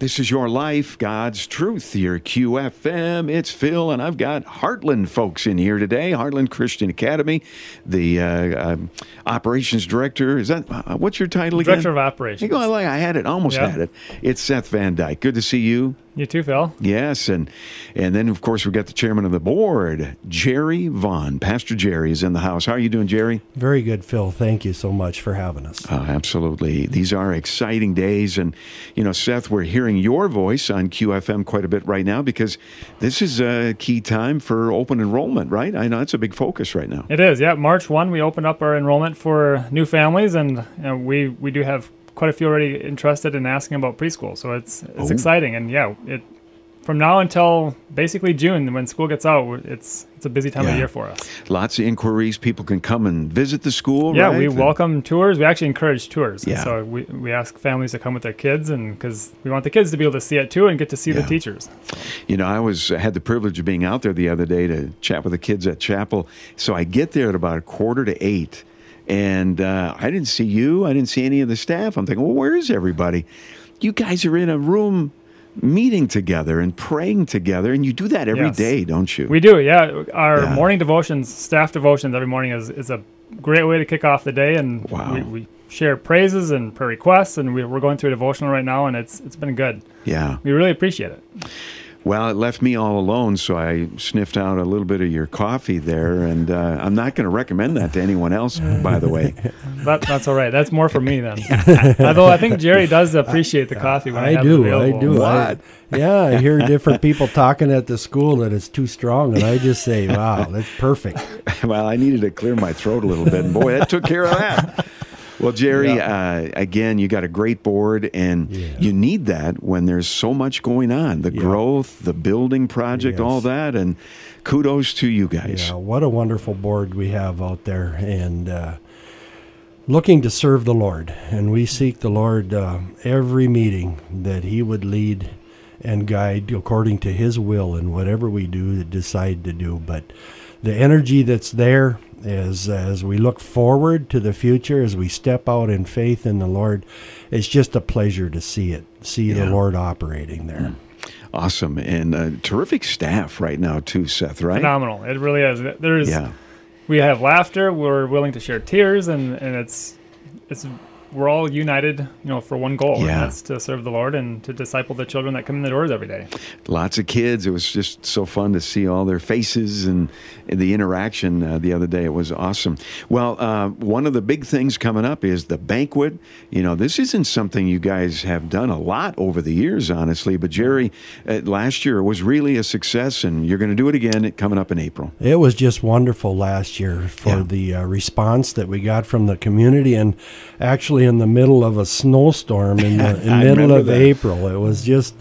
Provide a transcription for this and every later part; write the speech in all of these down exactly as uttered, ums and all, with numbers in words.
This is your life, God's truth, your Q F M. It's Phil, and I've got Heartland folks in here today. Heartland Christian Academy, the uh, um, operations director. Is that uh, what's your title again? Director of operations. Hey, go, I had it, almost Yeah. had it. It's Seth Van Dyke. Good to see you. You too, Phil. Yes, and and then of course we've got the chairman of the board, Jerry Vaughn. Pastor Jerry is in the house. How are you doing, Jerry? Very good, Phil. Thank you so much for having us. Uh, absolutely. These are exciting days. And, you know, Seth, we're hearing your voice on Q F M quite a bit right now because this is a key time for open enrollment, right? I know it's a big focus right now. It is, yeah. March first, we opened up our enrollment for new families, and you know, we, we do have quite a few already interested in asking about preschool. So it's it's Oh. exciting. And, yeah, it from now until basically June, when school gets out, it's it's a busy time Yeah. of year for us. Lots of inquiries. People can come and visit the school, Yeah, right? we welcome tours. We actually encourage tours. And Yeah. so we, we ask families to come with their kids, and because we want the kids to be able to see it too and get to see Yeah. the teachers. You know, I was I had the privilege of being out there the other day to chat with the kids at chapel. So I get there at about a quarter to eight, and uh, I didn't see you. I didn't see any of the staff. I'm thinking, well, where is everybody? You guys are in a room meeting together and praying together, and you do that every day, Yes. don't you? We do, yeah. Our Yeah. morning devotions, staff devotions every morning is, is a great way to kick off the day, and Wow. we, we share praises and prayer requests, and we, we're going through a devotional right now, and it's it's been good. Yeah. We really appreciate it. Well, it left me all alone, so I sniffed out a little bit of your coffee there, and uh, I'm not going to recommend that to anyone else, by the way. That, that's all right. That's more for me then. Although I think Jerry does appreciate the coffee when I, I have do, it I available. do. What? I, yeah, I hear different people talking at the school that it's too strong, and I just say, wow, that's perfect. Well, I needed to clear my throat a little bit, and boy, that took care of that. Well, Jerry, uh, again, you got a great board, and Yeah. you need that when there's so much going on, the Yeah. growth, the building project, Yes. all that, and kudos to you guys. Yeah, what a wonderful board we have out there, and uh, looking to serve the Lord. And we seek the Lord uh, every meeting that He would lead and guide according to His will in whatever we do decide to do. But the energy that's there as as we look forward to the future, as we step out in faith in the Lord, it's just a pleasure to see it, see Yeah. the Lord operating there. Awesome, and uh, terrific staff right now too, Seth, right? Phenomenal. It really is. There's Yeah. we have laughter. We're willing to share tears, and, and it's it's we're all united, you know, for one goal, Yeah. and that's to serve the Lord and to disciple the children that come in the doors every day. Lots of kids. It was just so fun to see all their faces and, and the interaction uh, the other day. It was awesome. Well, uh, one of the big things coming up is the banquet. You know, this isn't something you guys have done a lot over the years, honestly, but Jerry, uh, last year was really a success, and you're going to do it again coming up in April. It was just wonderful last year for Yeah. the uh, response that we got from the community, and actually in the middle of a snowstorm in the in I middle remember of that. April. It was just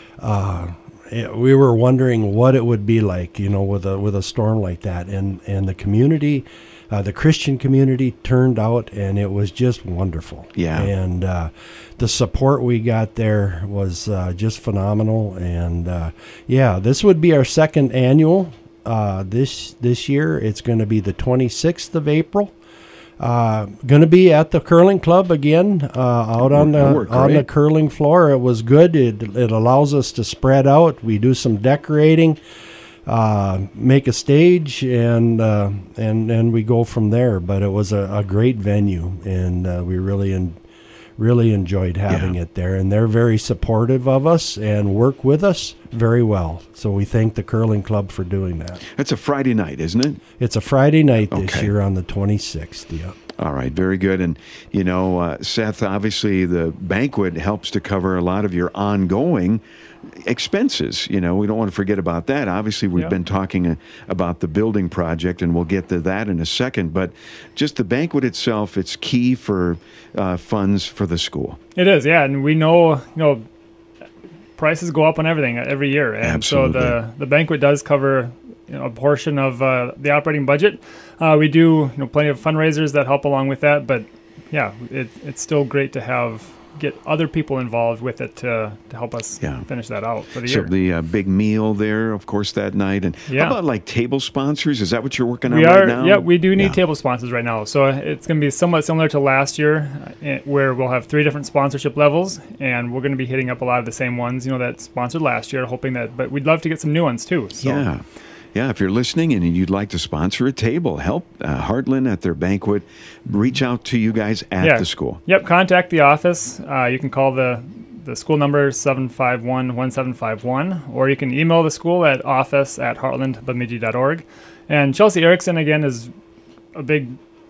uh, it, we were wondering what it would be like, you know, with a with a storm like that, and and the community. Uh, the Christian community turned out, and it was just wonderful. Yeah. And uh, the support we got there was uh, just phenomenal. And uh, yeah, this would be our second annual. Uh, this this year, it's going to be the twenty-sixth of April. Uh, going to be at the curling club again, uh, out on That the worked on the great. curling floor. It was good. It it allows us to spread out. We do some decorating. Uh, make a stage, and uh, and and we go from there. But it was a, a great venue, and uh, we really en- really enjoyed having Yeah. it there. And they're very supportive of us and work with us very well. So we thank the curling club for doing that. That's a Friday night, isn't it? It's a Friday night this Okay. year on the twenty-sixth. Yeah. All right, very good. And, you know, uh, Seth, obviously the banquet helps to cover a lot of your ongoing expenses. You know, we don't want to forget about that. Obviously, we've Yeah. been talking uh, about the building project, and we'll get to that in a second. But just the banquet itself, it's key for uh, funds for the school. It is, yeah, and we know, you know, prices go up on everything every year, and Absolutely. so the the banquet does cover, you know, a portion of uh, the operating budget. Uh, we do, you know, plenty of fundraisers that help along with that, but yeah, it, it's still great to have get other people involved with it to, to help us Yeah. finish that out for the So year. the uh, big meal there, of course, that night. And Yeah. how about like table sponsors? Is that what you're working on We right are, now? yeah, we do need Yeah. table sponsors right now. So it's going to be somewhat similar to last year, uh, where we'll have three different sponsorship levels, and we're going to be hitting up a lot of the same ones, you know, that sponsored last year, hoping that, but we'd love to get some new ones too. So. Yeah. Yeah, if you're listening and you'd like to sponsor a table, help uh, Heartland at their banquet, reach out to you guys at Yeah. the school. Yep, contact the office. Uh, you can call the the school number seven five one, one seven five one, or you can email the school at office at heartland bemidji dot org. And Chelsea Erickson, again, is a big,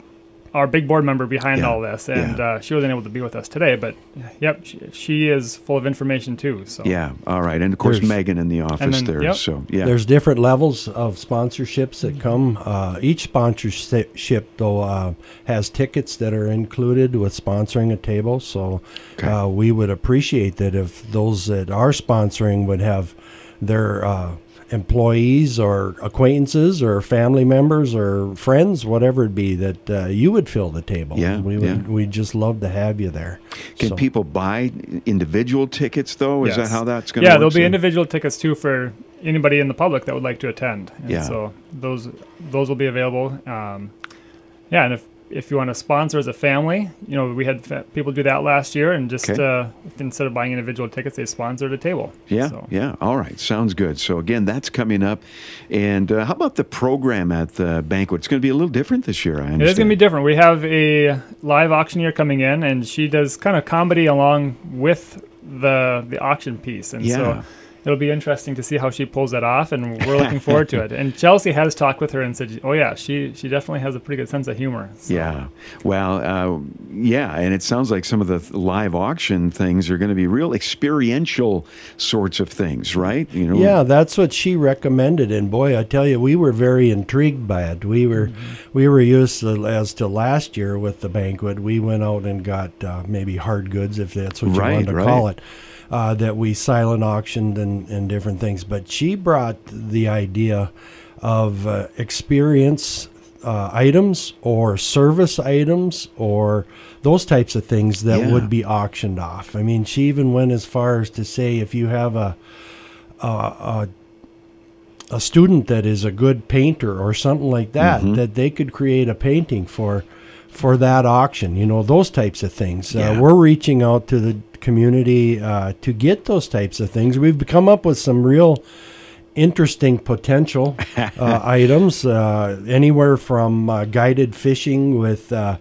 our big board member behind Yeah. all this, and Yeah. uh, she wasn't able to be with us today, but yep, she, she is full of information too. So Yeah, all right. And of course, There's- Megan in the office then- there. yep. So, yeah. There's different levels of sponsorships that come. Uh, each sponsorship, though, uh, has tickets that are included with sponsoring a table. So Okay. uh, we would appreciate that if those that are sponsoring would have their uh, employees or acquaintances or family members or friends, whatever it be, that uh, you would fill the table. Yeah, we would. yeah. We'd just love to have you there. Can So- people buy individual tickets, though? Is Yes. that how that's going to Yeah, work? there'll be So- individual tickets too for anybody in the public that would like to attend. And Yeah. so those those will be available. Um, yeah, and if if you want to sponsor as a family, you know, we had fa- people do that last year, and just Okay. uh, instead of buying individual tickets, they sponsored a table. Yeah, So, yeah. All right. Sounds good. So, again, that's coming up. And uh, how about the program at the banquet? It's going to be a little different this year, I understand. It is going to be different. We have a live auctioneer coming in, and she does kind of comedy along with the the auction piece, and Yeah. so it'll be interesting to see how she pulls that off, and we're looking forward to it. And Chelsea has talked with her and said, "Oh yeah, she she definitely has a pretty good sense of humor." So, Yeah. Well, uh, yeah. And it sounds like some of the th- live auction things are going to be real experiential sorts of things, right? You know? Yeah, that's what she recommended, and boy, I tell you, we were very intrigued by it. We were, we were used to, as to last year with the banquet. We went out and got uh, maybe hard goods, if that's what you Right, wanted to right. call it, uh, that we silent auctioned and, and different things. But she brought the idea of uh, experience uh, items or service items or those types of things that Yeah. would be auctioned off. I mean, she even went as far as to say if you have a a, a, a student that is a good painter or something like that, Mhm. that they could create a painting for for that auction, you know, those types of things. Yeah. Uh, we're reaching out to the community uh, to get those types of things. We've come up with some real interesting potential uh, items, uh, anywhere from uh, guided fishing with uh,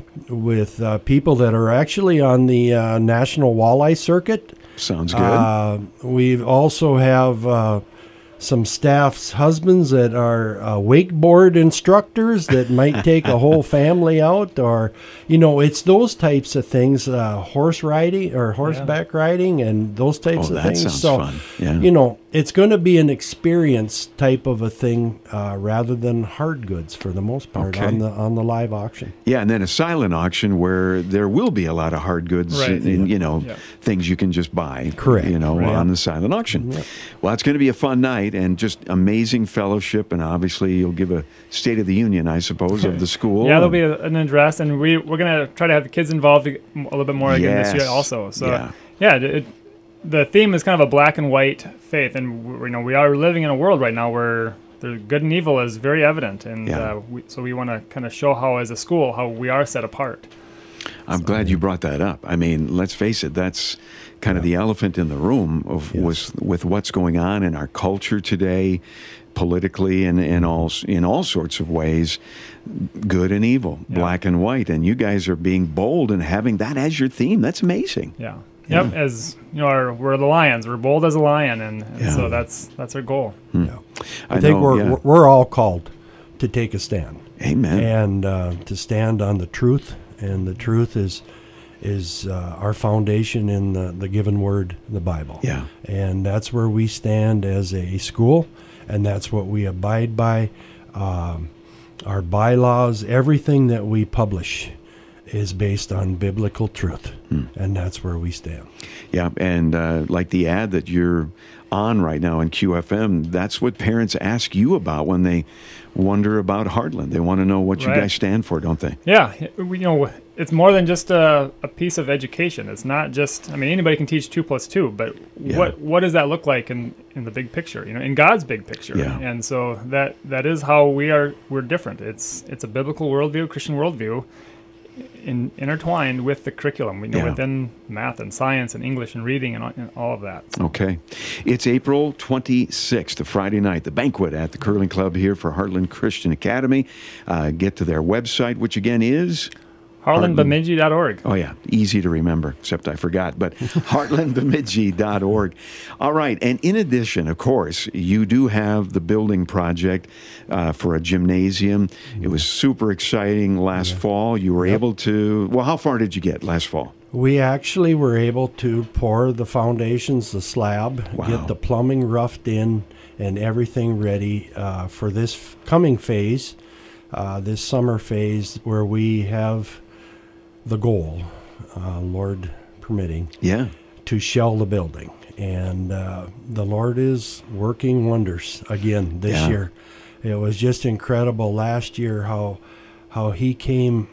with uh, people that are actually on the uh, National Walleye Circuit. Sounds good. Uh, we also have uh, some staff's husbands that are uh, wakeboard instructors that might take a whole family out, or, you know, it's those types of things, uh, horse riding or horseback riding and those types Oh, of that things. sounds so, fun. Yeah. you know, it's going to be an experience type of a thing uh, rather than hard goods for the most part Okay. on the on the live auction. Yeah, and then a silent auction where there will be a lot of hard goods, Right. and, and, you know, Yeah. things you can just buy. Correct. You know, Right. on the silent auction. Well, it's going to be a fun night and just amazing fellowship, and obviously you'll give a State of the Union, I suppose, of the school. Yeah, there'll be a, an address, and we we're gonna try to have the kids involved a little bit more again this Yes. year also. So Yeah. yeah, it, it, the theme is kind of a black and white faith, and we, you know we are living in a world right now where the good and evil is very evident, and Yeah. uh, we, so we want to kind of show how, as a school, how we are set apart. I'm glad you brought that up. I mean, let's face it, that's kind of the elephant in the room of Yes. with, with what's going on in our culture today, politically and in all in all sorts of ways, good and evil, Yeah. black and white. And you guys are being bold and having that as your theme. That's amazing. Yeah. Yeah. Yep. As you know, our, we're the lions. We're bold as a lion, and, and Yeah. so that's that's our goal. Yeah. I, think know, we're yeah. we're all called to take a stand. Amen. And uh, to stand on the truth, and the truth is is uh, our foundation in the, the given word, the Bible. Yeah. And that's where we stand as a school, and that's what we abide by. Um, our bylaws, everything that we publish is based on biblical truth, hmm. and that's where we stand. Yeah, and uh, like the ad that you're on right now in Q F M, that's what parents ask you about when they wonder about Heartland. They want to know what you right. guys stand for, don't they? Yeah, we, you know, it's more than just a, a piece of education. It's not just, I mean, anybody can teach two plus two, but yeah. what what does that look like in, in the big picture, you know, in God's big picture? Yeah. And so that that is how we are, we're different. It's it's a biblical worldview, Christian worldview, in, intertwined with the curriculum, you know, yeah. within math and science and English and reading and all, and all of that. So. Okay. It's April twenty-sixth, a Friday night, the banquet at the Curling Club here for Heartland Christian Academy. Uh, get to their website, which again is... Heartland Bemidji dot org. Oh, yeah. Easy to remember, except I forgot. But Heartland Bemidji dot org. All right. And in addition, of course, you do have the building project uh, for a gymnasium. It was super exciting last yeah. fall. You were yep. able to... Well, how far did you get last fall? We actually were able to pour the foundations, the slab, wow. get the plumbing roughed in, and everything ready uh, for this f- coming phase, uh, this summer phase, where we have... the goal, uh, Lord permitting, yeah, to shell the building. And uh, the Lord is working wonders again this yeah. year. It was just incredible last year how how he came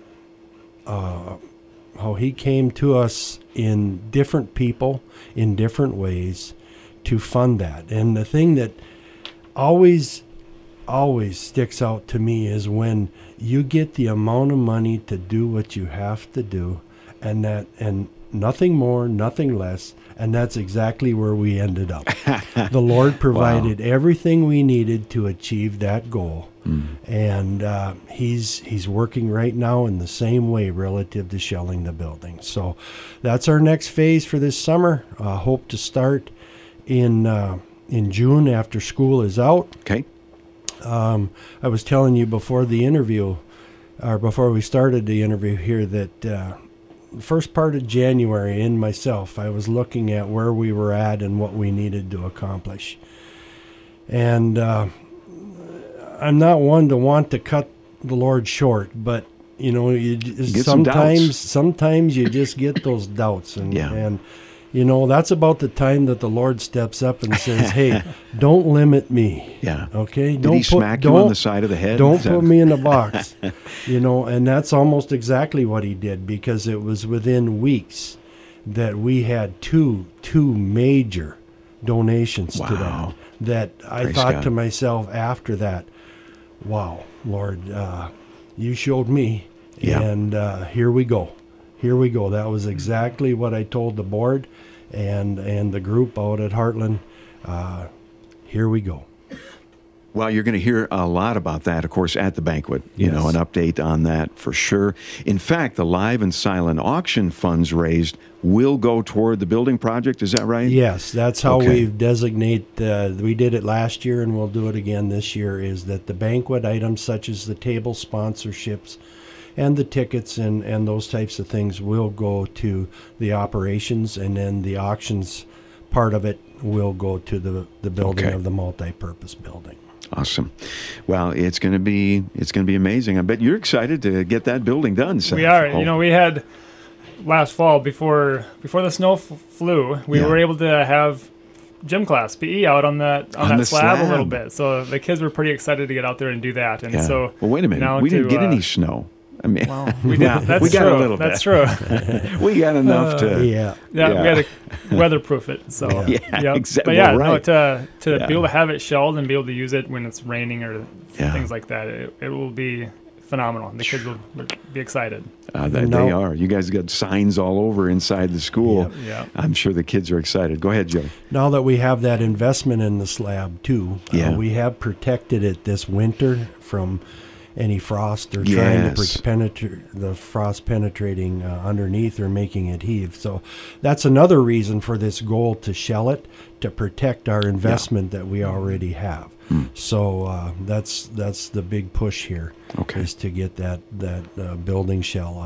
uh, how he came to us in different people, in different ways to fund that. And the thing that always always sticks out to me is when you get the amount of money to do what you have to do, and that and nothing more, nothing less, and that's exactly where we ended up. The Lord provided wow. everything we needed to achieve that goal, mm. and uh, he's he's working right now in the same way relative to shelling the building. So that's our next phase for this summer. Uh, hope to start in uh, in June after school is out. Okay. Um, I was telling you before the interview, or before we started the interview here, that uh, first part of January in myself, I was looking at where we were at and what we needed to accomplish. And uh, I'm not one to want to cut the Lord short, but you know, you get sometimes sometimes you just get those doubts, and yeah. and. You know, that's about the time that the Lord steps up and says, hey, don't limit me. Yeah. Okay? Did don't he put, smack you on the side of the head? Don't put me in a box. You know, and that's almost exactly what he did, because it was within weeks that we had two two major donations wow. to that. That I Praise thought God. to myself after that, wow, Lord, uh, you showed me, yeah. and uh, here we go. Here we go. That was exactly what I told the board and and the group out at Heartland. Uh, here we go. Well, you're going to hear a lot about that, of course, at the banquet. You yes. know, an update on that for sure. In fact, the live and silent auction funds raised will go toward the building project. Is that right? Yes, that's how okay. we designate. Uh, we did it last year, and we'll do it again this year. Is that the banquet items such as the table sponsorships and the tickets and, and those types of things will go to the operations, and then the auctions part of it will go to the, the building okay. of the multi-purpose building. Awesome. Well, it's going to be it's going to be amazing. I bet you're excited to get that building done. Seth. We are. Oh. You know, we had last fall before before the snow f- flew, we yeah. were able to have gym class, P E, out on that on, on that slab, slab a little bit. So the kids were pretty excited to get out there and do that. And yeah. so well, wait a minute. now We to, didn't get uh, any snow. I mean, well, we, did, that's we got true. a little that's bit. That's true. We got enough uh, to. Yeah. Yeah, yeah. we had to weatherproof it. So yeah, yep. exactly. But yeah, well, no, right. to to yeah. be able to have it shelled and be able to use it when it's raining or yeah. things like that, it, it will be phenomenal. The kids will be excited. Uh, that no. they are. You guys got signs all over inside the school. Yep. Yeah. I'm sure the kids are excited. Go ahead, Joe. Now that we have that investment in the slab too, yeah. uh, we have protected it this winter from any frost or yes. trying to penetrate the frost penetrating uh, underneath or making it heave. So that's another reason for this goal to shell it, to protect our investment yeah. that we already have. Hmm. So uh, that's that's the big push here, okay. is to get that that uh, building shell up.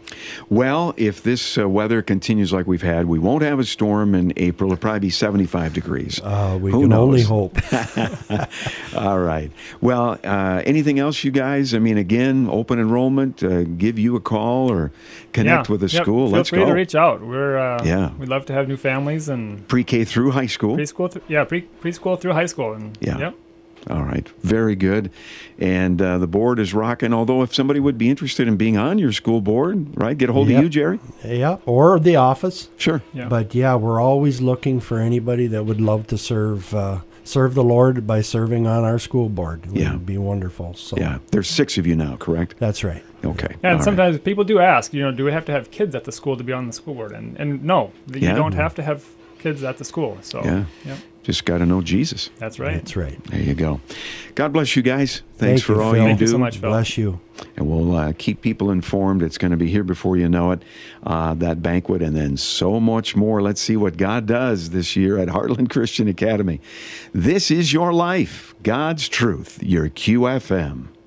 Well, if this uh, weather continues like we've had, we won't have a storm in April. It'll probably be seventy-five degrees. Uh, we Who can knows? only hope. All right. Well, uh, anything else, you guys? I mean, again, open enrollment, uh, give you a call or connect Yeah. with the Yep. school. Feel Let's free go. to reach out. We're uh, Yeah. We'd love to have new families and Pre-K through high school. preschool. Th- yeah, pre preschool through high school. And Yeah. Yep. All right. Very good. And uh, the board is rocking. Although if somebody would be interested in being on your school board, right, get a hold Yep. of you, Jerry. Yeah, or the office. Sure. Yeah. But yeah, we're always looking for anybody that would love to serve uh, serve the Lord by serving on our school board. It Yeah. would be wonderful. So Yeah. There's six of you now, correct? that's right. Okay. Yeah, and All right. sometimes people do ask, you know, do we have to have kids at the school to be on the school board? And and no, you Yeah. don't have to have kids at the school. So Yeah. yep, Just got to know Jesus. that's right. That's right. There you go. God bless you guys. Thanks Thank for you, all Phil. you Thank do. you so much, Phil. Bless you. And we'll uh, keep people informed. It's going to be here before you know it, uh, that banquet, and then so much more. Let's see what God does this year at Heartland Christian Academy. This is your life, God's truth, your Q F M.